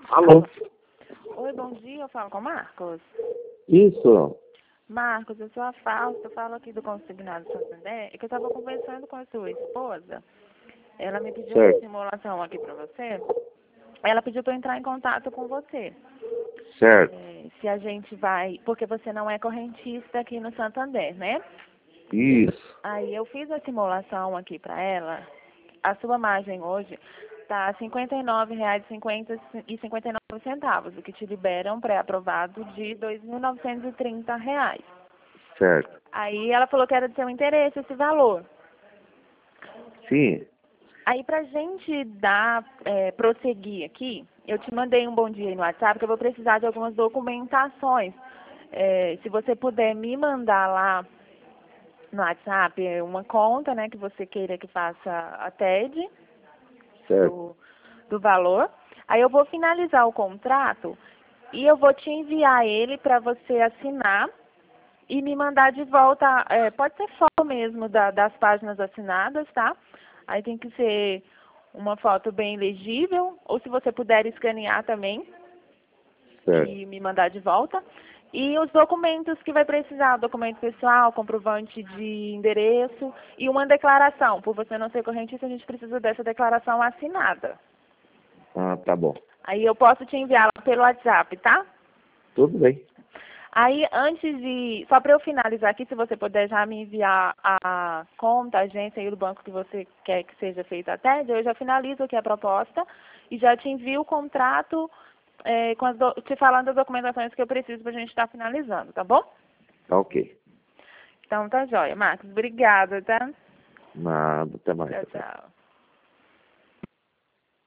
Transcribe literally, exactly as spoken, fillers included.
Alô? Oi, bom dia, eu falo com o Marcos. Isso. Marcos, eu sou a Fausta, eu falo aqui do Consignado Santander, é que eu estava conversando com a sua esposa, ela me pediu uma Certo. simulação aqui para você, ela pediu para eu entrar em contato com você. Certo. É, se a gente vai, porque você não é correntista aqui no Santander, né? Isso. Aí eu fiz a simulação aqui para ela, a sua margem hoje está cinquenta e nove reais e cinquenta e nove centavos, o que te libera um pré-aprovado de dois mil novecentos e trinta reais. Certo. Aí ela falou que era de seu interesse esse valor. Sim. Aí pra gente dar, é, prosseguir aqui, eu te mandei um bom dia aí no WhatsApp, que eu vou precisar de algumas documentações. É, se você puder me mandar lá no WhatsApp uma conta, né, que você queira que faça a T E D Certo. do, do valor. Aí eu vou finalizar o contrato e eu vou te enviar ele para você assinar e me mandar de volta, é, pode ser foto mesmo da, das páginas assinadas, tá? Aí tem que ser uma foto bem legível, ou se você puder escanear também Certo. e me mandar de volta. E os documentos que vai precisar, documento pessoal, comprovante de endereço e uma declaração. Por você não ser correntista, a gente precisa dessa declaração assinada. Ah, tá bom. Aí eu posso te enviar pelo WhatsApp, tá? Tudo bem. Aí, antes de... Só para eu finalizar aqui, se você puder já me enviar a conta, a agência e o banco que você quer que seja feita a T E D, eu já finalizo aqui a proposta e já te envio o contrato é, com as do... te falando das documentações que eu preciso para a gente estar finalizando, tá bom? Tá ok. Então tá jóia. Marcos, obrigada, tá? Nada, até mais. Tchau, tchau.